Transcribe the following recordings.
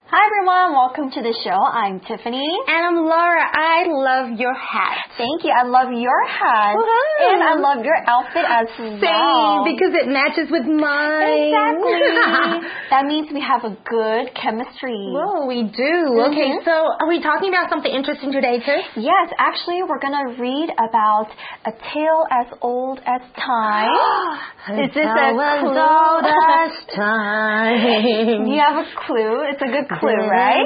Hi everyone, welcome to the show. I'm Tiffany. And I'm Laura. I love your hat. Thank you. I love your hat. Woohoo. And I love your outfit as well. Same, because it matches with mine. Exactly. That means we have a good chemistry. Well, we do. Okay, so are we talking about something interesting today, Tiff? Yes, actually we're going to read about a tale as old as time. Is this a clue? Old as time. You have a clue? It's a good clue, right?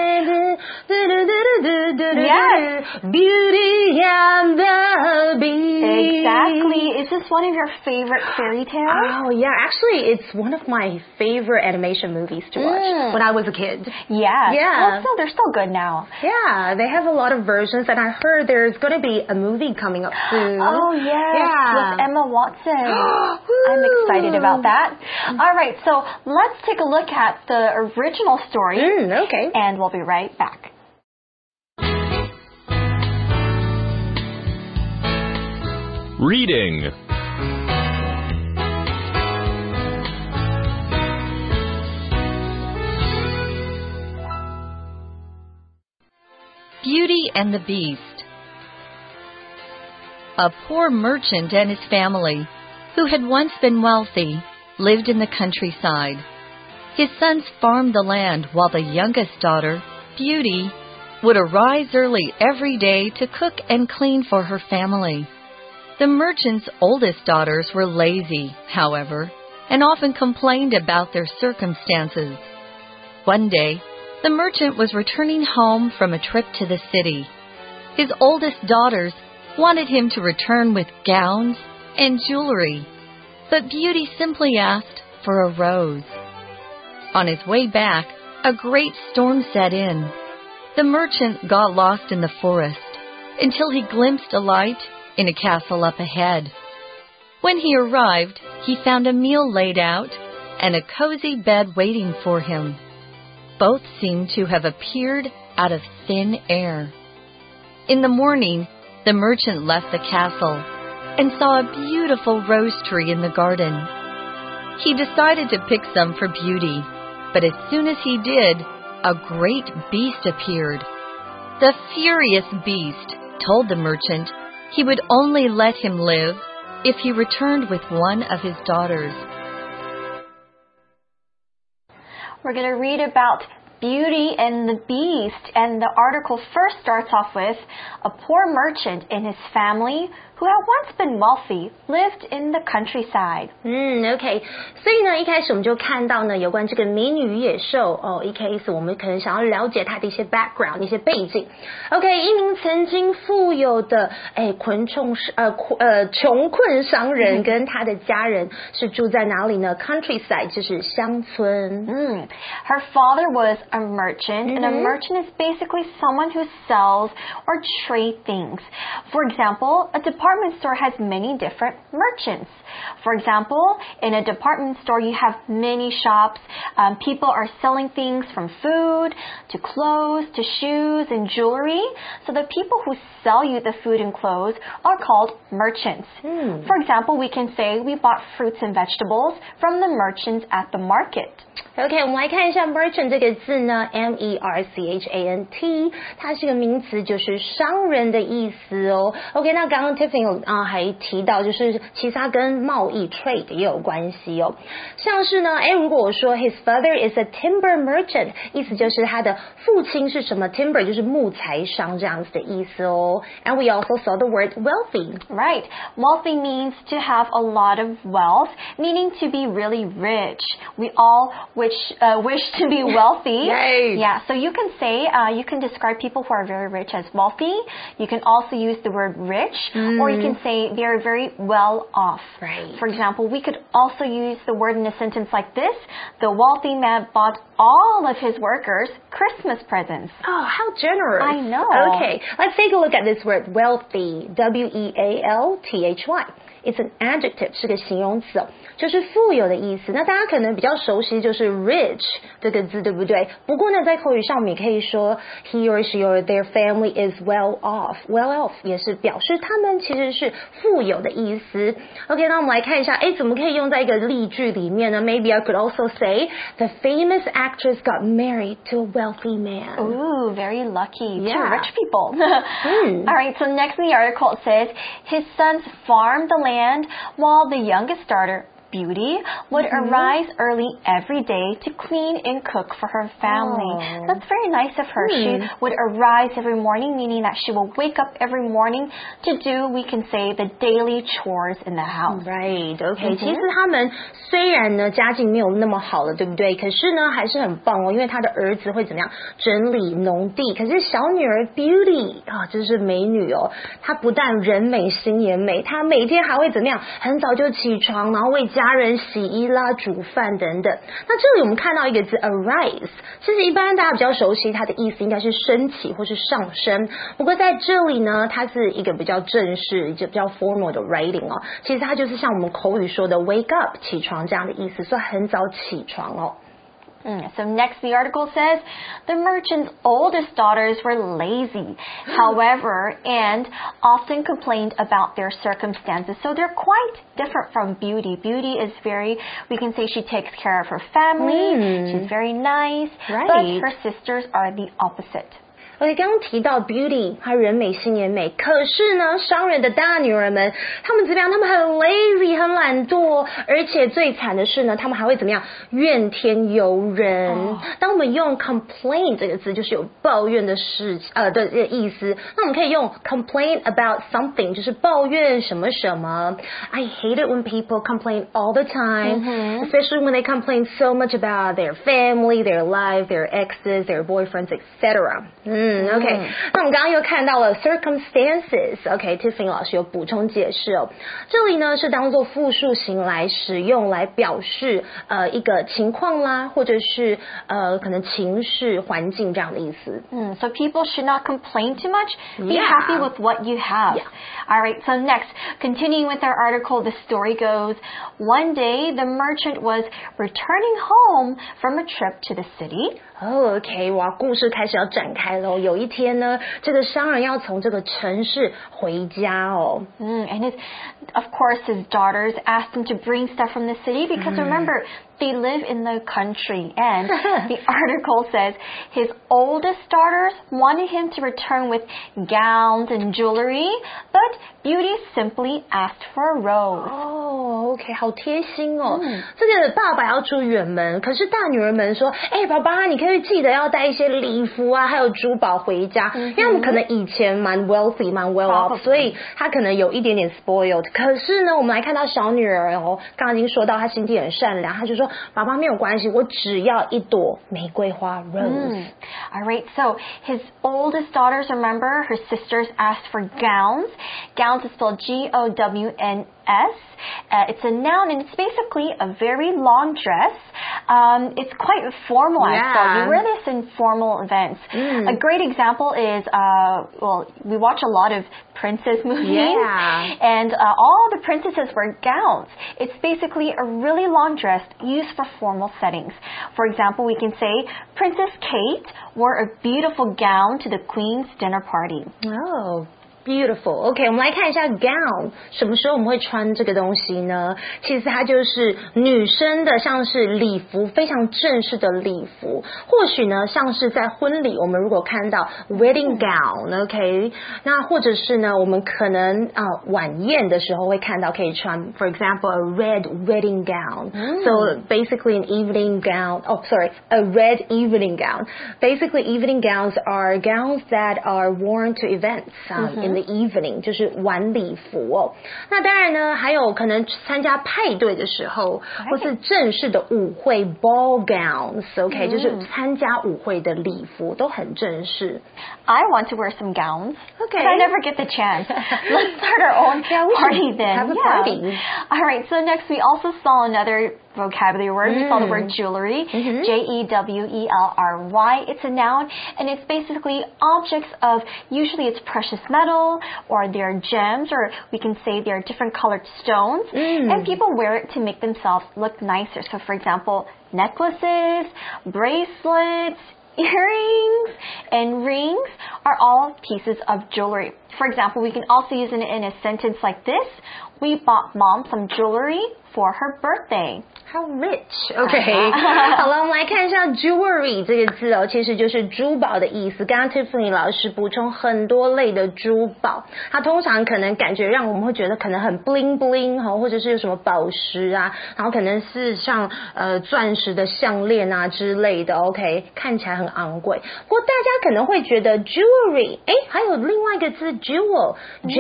Yes. Beauty and the Beast. Exactly. Is this one of your favorite fairy tales? Oh, yeah. Actually, it's one of my favorite animation movies to watch when I was a kid. Yeah. Yeah. Well, they're still good now. Yeah, they have a lot of versions, and I heard there's going to be a movie coming up soon. Oh, yes. Yeah. With Emma Watson. I'm excited about that. All right, so let's take a look at the original story. Okay. And we'll be right back. Reading. Beauty and the Beast. A poor merchant and his family, who had once been wealthy, lived in the countryside. His sons farmed the land while the youngest daughter, Beauty, would arise early every day to cook and clean for her family. The merchant's oldest daughters were lazy, however, and often complained about their circumstances. One day, the merchant was returning home from a trip to the city. His oldest daughters wanted him to return with gowns and jewelry, but Beauty simply asked for a rose. On his way back, a great storm set in. The merchant got lost in the forest until he glimpsed a light in a castle up ahead. When he arrived, he found a meal laid out and a cozy bed waiting for him. Both seemed to have appeared out of thin air. In the morning, the merchant left the castle and saw a beautiful rose tree in the garden. He decided to pick some for Beauty, but as soon as he did, a great beast appeared. The furious beast told the merchant he would only let him live if he returned with one of his daughters. We're going to read about Beauty and the Beast, and the article first starts off with a poor merchant and his family who had once been wealthy lived in the countryside. OK， 所以呢，一开始我们就看到呢，有关这个美女与野兽哦，一开始我们可能想要了解它的一些 background 一些背景。OK， 一名曾经富有的穷困商人跟他的家人是住在哪里呢 ？Countryside 就是乡村。 Her father was a merchant, and a merchant is basically someone who sells or trade things. For example, a department store has many different merchants. For example, in a department store, you have many shops. People are selling things from food to clothes to shoes and jewelry. So the people who sell you the food and clothes are called merchants. For example, we can say we bought fruits and vegetables from the merchants at the market. OK， 我们来看一下 merchant 这个字呢 ，M-E-R-C-H-A-N-T， 它是个名词，就是商人的意思哦。OK， 那刚刚 Tiffany 还提到，就是其实它跟贸易 trade 也有关系哦。像是呢，如果我说 his father is a timber merchant， 意思就是他的父亲是什么 timber 就是木材商这样子的意思哦。And we also saw the word wealthy. Right. Wealthy means to have a lot of wealth, meaning to be really rich. We all wish to be wealthy. Yay. Yeah, so you can say, you can describe people who are very rich as wealthy. You can also use the word rich, or you can say they are very well off. Right. For example, we could also use the word in a sentence like this: the wealthy man bought all of his workers Christmas presents. Oh, how generous. I know. Okay, let's take a look at this word wealthy. W-E-A-L-T-H-Y. It's an adjective， 是个形容词哦，就是富有的意思。那大家可能比较熟悉就是 rich 这个字，对不对？不过呢，在口语上我们也可以说 he or she or their family is well off。well off 也是表示他们其实是富有的意思。OK， 那我们来看一下，怎么可以用在一个例句里面呢？ Maybe I could also say the famous actress got married to a wealthy man. Ooh, very lucky. Yeah. Two rich people. All right, so next in the article it says, his sons farmed the land while the youngest daughter, Beauty, would arise early every day to clean and cook for her family. Oh. That's very nice of her. She would arise every morning, meaning that she will wake up every morning to do, we can say, the daily chores in the house. Right, OK，其实他们虽然呢家境没有那么好了，对不对？可是呢还是很棒哦，因为他的儿子会怎么样整理农地。可是小女儿 Beauty 啊，这是美女哦，她不但人美心也美，她每天还会怎么样？很早就起床，然后为家人洗衣啦、煮饭等等。那这里我们看到一个字 arise， 其实一般大家比较熟悉，它的意思应该是升起或是上升。不过在这里呢，它是一个比较正式、一个比较 formal 的 writing 哦。其实它就是像我们口语说的 wake up 起床这样的意思，所以很早起床哦。 So next the article says, the merchant's oldest daughters were lazy, however, and often complained about their circumstances. So they're quite different from Beauty. Beauty is very, we can say she takes care of her family, she's very nice, Right. but her sisters are the opposite. OK， 刚刚提到 Beauty， 她人美心也美，可是呢，商人的大女儿们，她们怎么样？她们很 lazy， 很懒惰，而且最惨的是呢，她们还会怎么样？怨天尤人。当我们用 complain 这个字，就是有抱怨的的意思。那我们可以用 complain about something， 就是抱怨什么什么。I hate it when people complain all the time, especially when they complain so much about their family, their life, their exes, their boyfriends, etc. OK， 那我们刚刚又看到了 circumstances。OK，Tiffany 老师有补充解释哦。这里呢是当做复数型来使用，来表示一个情况啦，或者是可能情势、环境这样的意思。 So people should not complain too much. Be happy with what you have. Yeah. All right, so next, continuing with our article, the story goes, one day the merchant was returning home from a trip to the city. OK， 哇，故事开始要展开了。有一天呢，这个商人要从这个城市回家哦。 And of course, his daughters asked him to bring stuff from the city because remember, they live in the country. And the article says his oldest daughters wanted him to return with gowns and jewelry, but Beauty simply asked for a rose. OK， 好贴心哦。这个爸爸要出远门，可是大女儿们说：“爸爸，你可以记得要带一些礼服啊，还有珠宝回家。”因为他们可能以前蛮 wealthy， 蛮 well off， 所以他可能有一点点 spoiled。可是呢，我们来看到小女儿哦，刚刚已经说到她心地很善良，她就说：“爸爸没有关系，我只要一朵玫瑰花 rose。” All right, so his oldest daughters, remember, her sisters asked for gowns. Gowns is spelled Gowns. It's a noun, and it's basically a very long dress. It's quite formal as well. You wear this in formal events. A great example is, we watch a lot of princess movies, and all the princesses wear gowns. It's basically a really long dress used for formal settings. For example, we can say Princess Kate wore a beautiful gown to the Queen's dinner party. Oh.Beautiful. OK， 我们来看一下 gown， 什么时候我们会穿这个东西呢？其实它就是女生的，像是礼服，非常正式的礼服。或许呢，像是在婚礼，我们如果看到 wedding gown，OK， 那或者是呢，我们可能晚宴的时候会看到可以穿 ，for example a red wedding gown。So basically an evening gown. Oh, sorry, a red evening gown. Basically, evening gowns are gowns that are worn to events.In the evening 就是晚礼服哦。那当然呢，还有可能参加派对的时候，或是正式的舞会 ball gowns，OK， 就是参加舞会的礼服都很正式。 I want to wear some gowns. Okay. But I never get the chance. Let's start our own party then. Have a party. All right, so next we also saw another vocabulary word. We saw the word jewelry, Jewelry. It's a noun, and it's basically objects of, usually it's precious metal, or they're gems, or we can say they're different colored stones, and people wear it to make themselves look nicer. So for example, necklaces, bracelets, earrings, and rings are all pieces of jewelry. For example, we can also use it in a sentence like this. We bought Mom some jewelry for her birthday. How rich, OK 好了，我们来看一下 jewelry 这个字哦，其实就是珠宝的意思。刚刚 Tiffany 老师补充很多类的珠宝，它通常可能感觉让我们会觉得可能很 bling bling 或者是有什么宝石啊，然后可能是像钻石的项链啊之类的 ，OK 看起来很昂贵。不过大家可能会觉得 jewelry， 还有另外一个字 jewel，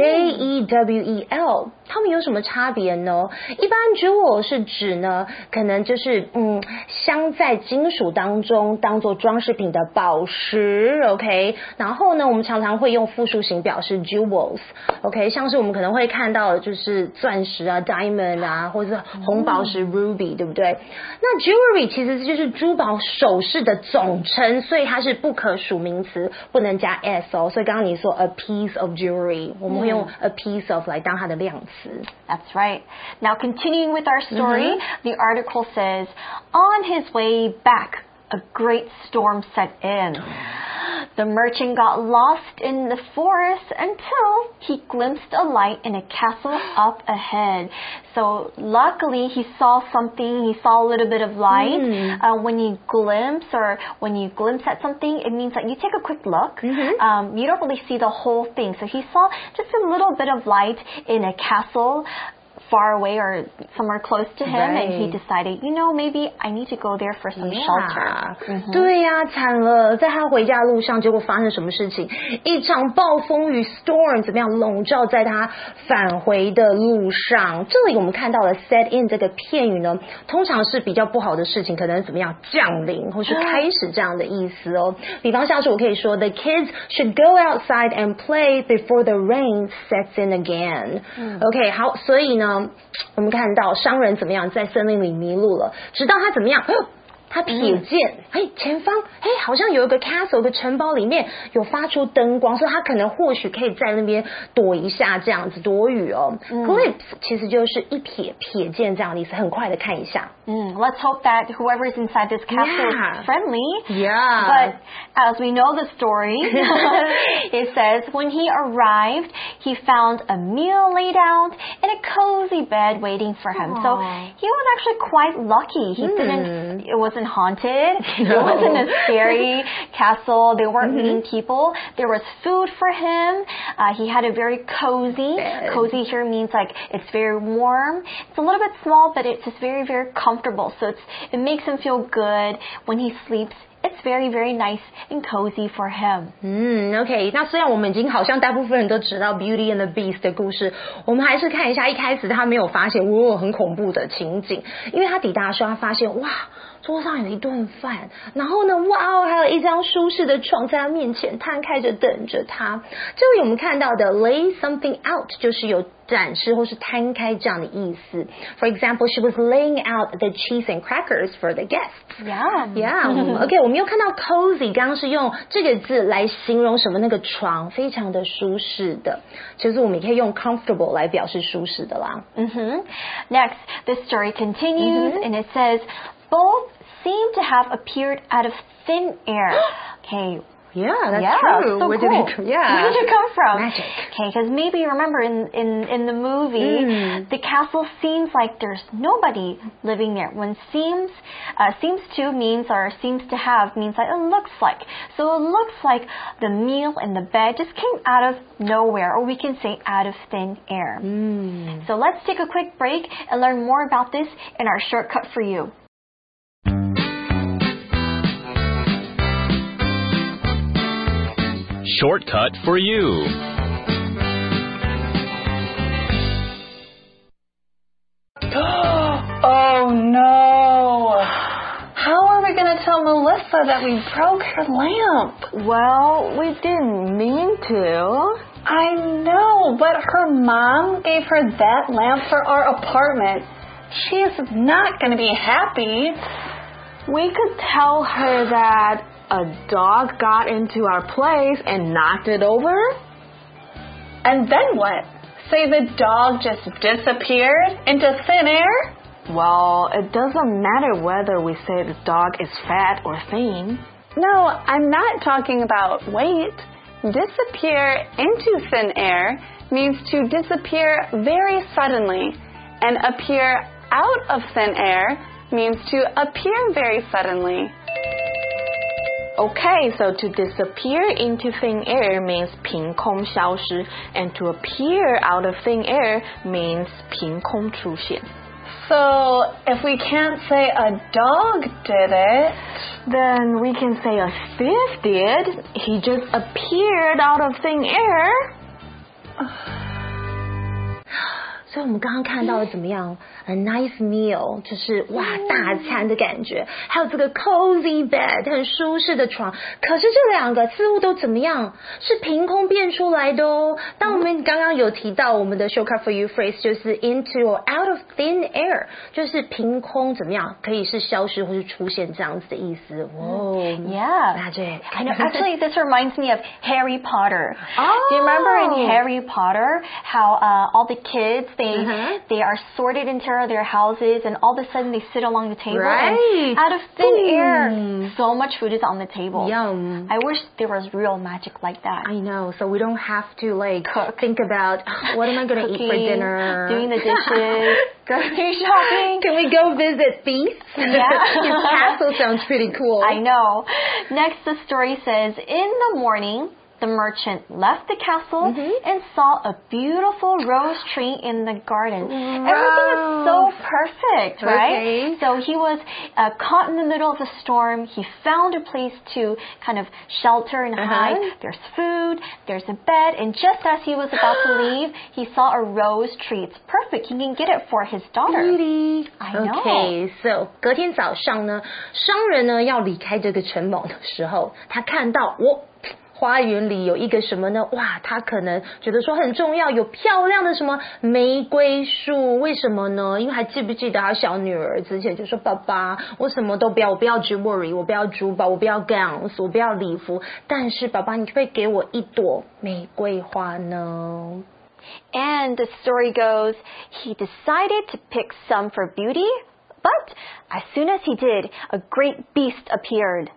Jewel， 它们有什么差别呢？一般 jewel 是指呢，可能就是镶在金属当中当做装饰品的宝石 ，OK。然后呢，我们常常会用复数形表示 jewels，OK。像是我们可能会看到就是钻石啊 ，diamond 啊，或者是红宝石 ruby， 对不对？那 jewelry 其实就是珠宝首饰的总称，所以它是不可数名词，不能加 s 哦。所以刚刚你说 a piece of jewelry， 我们会用 a piece of 来当它的量词。 That's right. Now continuing with our story, the article says, on his way back, a great storm set in. The merchant got lost in the forest until he glimpsed a light in a castle up ahead. So luckily he saw something, he saw a little bit of light. When you glimpse at something, it means that you take a quick look. You don't really see the whole thing. So he saw just a little bit of light in a castle far away or somewhere close to him, and he decided, maybe I need to go there for some shelter. 对呀，惨了，在他回家路上，结果发生什么事情？一场暴风雨 storm 怎么样笼罩在他返回的路上？这里我们看到了 set in 这个片语呢，通常是比较不好的事情，可能怎么样降临或是开始这样的意思哦。比方像是我可以说 The kids should go outside and play before the rain sets in again. OK， 好，所以呢，我们看到商人怎么样在森林里迷路了，直到他怎么样他瞥见前方好像有一个 castle 有个城堡里面有发出灯光，所以他可能或许可以在那边躲一下这样子躲雨哦。glimpse 其实就是一瞥见这样的意思，很快的看一下。 Let's hope that whoever is inside this castle is friendly. Yeah. But as we know the story, it says when he arrived, he found a meal laid out and a cozy bed waiting for him. So he was actually quite lucky. It wasn't haunted. It wasn't a scary castle. They weren't mean people. There was food for him. He had a very cozy. Cozy here means like it's very warm. It's a little bit small, but it's just very, very comfortable. So it makes him feel good when he sleeps. It's very, very nice and cozy for him. OK， 那虽然我们已经好像大部分人都知道 Beauty and the Beast 的故事，我们还是看一下一开始他没有发现很恐怖的情景，因为他抵达的时候他发现桌上有一顿饭，然后呢还有一张舒适的床在他面前摊开着等着他。这里我们看到的 lay something out 就是有展示或是摊开这样的意思。For example, she was laying out the cheese and crackers for the guests. Yeah. OK， 我们又看到 cozy， 刚刚是用这个字来形容什么？那个床非常的舒适的，其实我们也可以用 comfortable 来表示舒适的啦。 Next, the story continues and it says, both seem to have appeared out of thin air. Okay. Yeah, that's true. So Where cool. did it come from? Magic. Okay, because maybe you remember in the movie, the castle seems like there's nobody living there. When seems to means or seems to have means like it looks like. So it looks like the meal and the bed just came out of nowhere, or we can say out of thin air. So let's take a quick break and learn more about this in our shortcut for you. Shortcut for you. Oh no! How are we going to tell Melissa that we broke her lamp? Well, we didn't mean to. I know, but her mom gave her that lamp for our apartment. she's not going to be happy. We could tell her that a dog got into our place and knocked it over. And then what? Say the dog just disappeared into thin air? Well, it doesn't matter whether we say the dog is fat or thin. No, I'm not talking about weight. Disappear into thin air means to disappear very suddenly, and appear out of thin air means to appear very suddenly. Okay, so to disappear into thin air means 凭空消失, and to appear out of thin air means 凭空出现. So, if we can't say a dog did it, then we can say a thief did. He just appeared out of thin air. 所以我们刚刚看到了怎么样 ？A nice meal 就是哇大餐的感觉，还有这个 cozy bed 很舒适的床。可是这两个似乎都怎么样？是凭空变出来的哦。当我们刚刚有提到我们的 shortcut for you phrase 就是 into or out of thin air， 就是凭空怎么样，可以是消失或是出现这样子的意思。哦 Yeah. Magic. I know. Actually, this reminds me of Harry Potter. Oh. Do you remember in Harry Potter how all the kids they are sorted into their houses and all of a sudden they sit along the table Right. and out of thin air so much food is on the table. Yum. I wish there was real magic like that. I know, so we don't have to like Cook. think about what am I going to eat for dinner, doing the dishes, grocery shopping. Can we go visit Beast? Yeah. His castle sounds pretty cool. I know. Next, the story says, in the morning, the merchant left the castle and saw a beautiful rose tree in the garden. Wow. Everything is so perfect, right? Okay. So he was caught in the middle of the storm. He found a place to kind of shelter and hide. There's food, there's a bed, and just as he was about to leave, he saw a rose tree. It's perfect. He can get it for his daughter. Beauty. I know. Okay, so 隔天早上呢，商人呢要离开这个城堡的时候，他看到花园里有一个什么呢？哇，他可能觉得说很重要，有漂亮的什么玫瑰树。为什么呢？因为还记不记得他小女儿之前就说：“爸爸，我什么都不要，我不要 jewelry， 我不要珠宝，我不要 gowns， 我不要礼服。但是爸爸，你可不可以给我一朵玫瑰花呢？” And the story goes, he decided to pick some for beauty, but as soon as he did, a great beast appeared.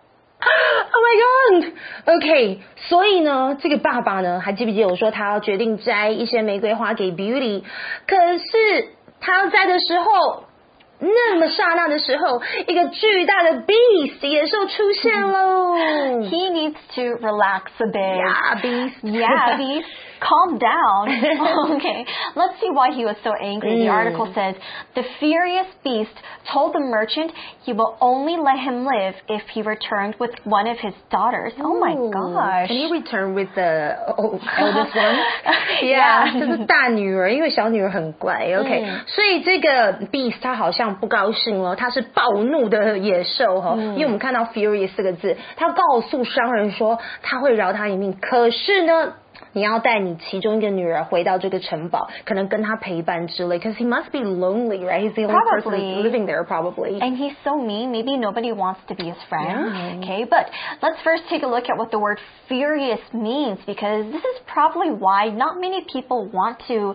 Oh my god! OK， 所以呢，这个爸爸呢，还记不记得我说他要决定摘一些玫瑰花给 Beauty？ 可是他要摘的时候，那么刹那的时候，一个巨大的 beast 野兽出现喽。 He needs to relax a bit. Yeah, beast. Yeah, beast. Calm down. Okay, let's see why he was so angry. The article says, the furious beast told the merchant he will only let him live if he returned with one of his daughters. Oh my gosh. Can you return with the eldest one? Yeah. 这是大女儿，因为小女儿很乖。OK，所以这个 beast 他好像不高兴了，他是暴怒的野兽哈。因为我们看到 furious 这个字，他告诉商人说他会饶他一命，可是呢，你要带你其中一个女儿回到这个城堡，可能跟他陪伴之类。Because he must be lonely, right? He's the only person living there, probably. And he's so mean. Maybe nobody wants to be his friend. Yeah. Okay, but let's first take a look at what the word furious means, because this is probably why not many people want to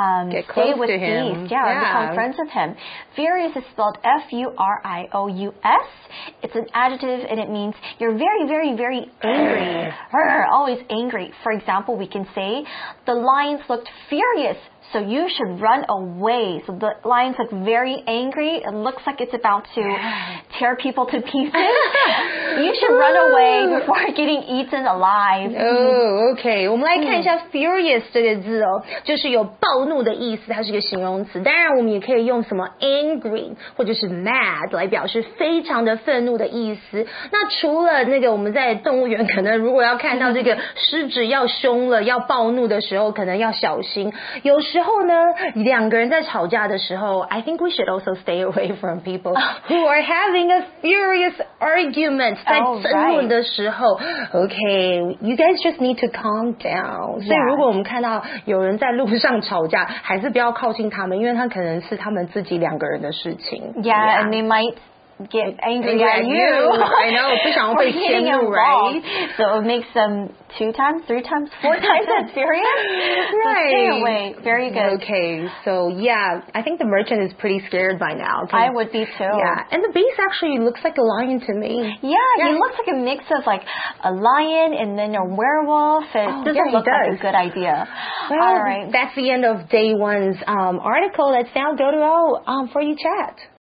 stay with Beast. Yeah, or become friends with him. Furious is spelled F-U-R-I-O-U-S. It's an adjective, and it means you're very, very, very angry. Always angry. For example, we can say, the lions looked furious, so you should run away. So the lions look very angry. It looks like it's about to tear people to pieces. You should run away before getting eaten alive. Oh, OK， 我们来看一下 furious 这个字哦，就是有暴怒的意思，它是个形容词。当然，我们也可以用什么 angry 或者是 mad 来表示非常的愤怒的意思。那除了那个我们在动物园可能如果要看到这个狮子要凶了、要暴怒的时候，可能要小心。有时时候呢，两个人在吵架的时候 I think we should also stay away from people who are having a furious argument 在争论的时候 Okay, you guys just need to calm down 所以如果我们看到有人在路上吵架还是不要靠近他们因为他可能是他们自己两个人的事情 Yeah, and they might get angry at you. I know, 不想要被迁怒 right? So it makes them 2 times, 3 times, 4 times as furious. Right. So stay away. Very good. Okay, so yeah, I think the merchant is pretty scared by now. I would be too. Yeah, and the beast actually looks like a lion to me. Yeah, he looks like a mix of like a lion and then a werewolf. It doesn't look like a good idea. Well, all right. That's the end of day one's article. Let's now go to our For You Chat.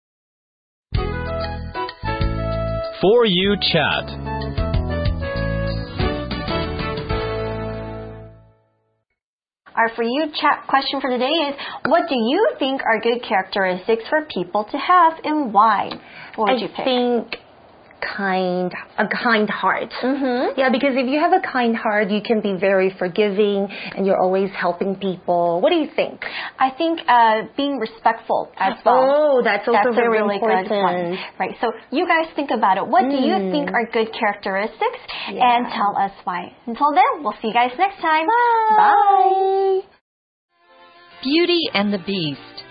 For You Chat. Our For You Chat question for today is, what do you think are good characteristics for people to have and why? What would you pick? I think a kind heart. Yeah, because if you have a kind heart, you can be very forgiving and you're always helping people. What do you think? I think being respectful as well. Oh, that's also very really important. Good one. Right. So you guys think about it. What do you think are good characteristics? And tell us why. Until then, we'll see you guys next time. Bye. Beauty and the Beast.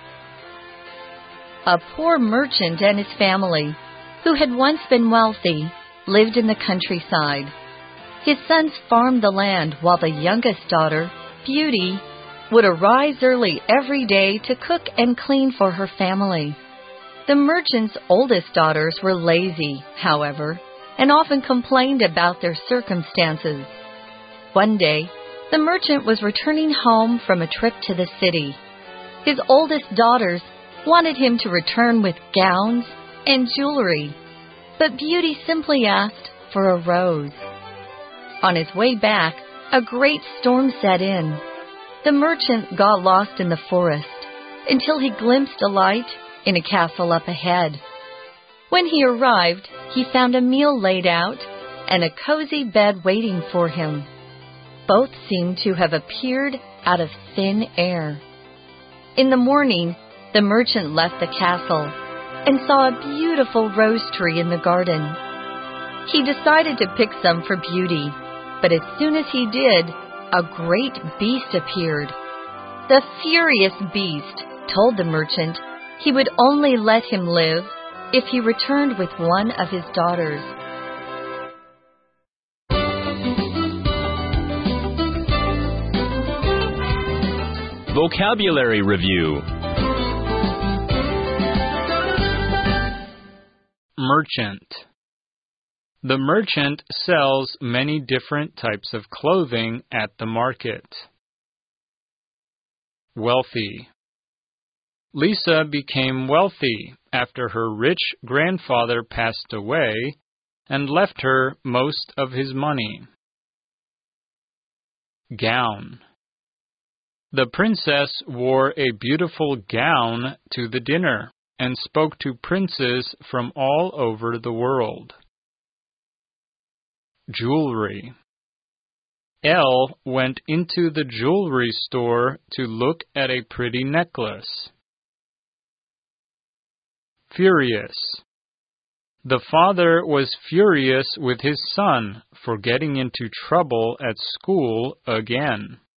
A poor merchant and his family, who had once been wealthy, lived in the countryside. His sons farmed the land while the youngest daughter, Beauty, would arise early every day to cook and clean for her family. The merchant's oldest daughters were lazy, however, and often complained about their circumstances. One day, the merchant was returning home from a trip to the city. His oldest daughters wanted him to return with gowns and jewelry, but Beauty simply asked for a rose. On his way back, a great storm set in. The merchant got lost in the forest until he glimpsed a light in a castle up ahead. When he arrived, he found a meal laid out and a cozy bed waiting for him. Both seemed to have appeared out of thin air. In the morning, the merchant left the castle and saw a beautiful rose tree in the garden. He decided to pick some for Beauty, but as soon as he did, a great beast appeared. The furious beast told the merchant he would only let him live if he returned with one of his daughters. Vocabulary Review. Merchant. The merchant sells many different types of clothing at the market. Wealthy. Lisa became wealthy after her rich grandfather passed away and left her most of his money. Gown. The princess wore a beautiful gown to the dinner and spoke to princes from all over the world. Jewelry. Elle went into the jewelry store to look at a pretty necklace. Furious. The father was furious with his son for getting into trouble at school again.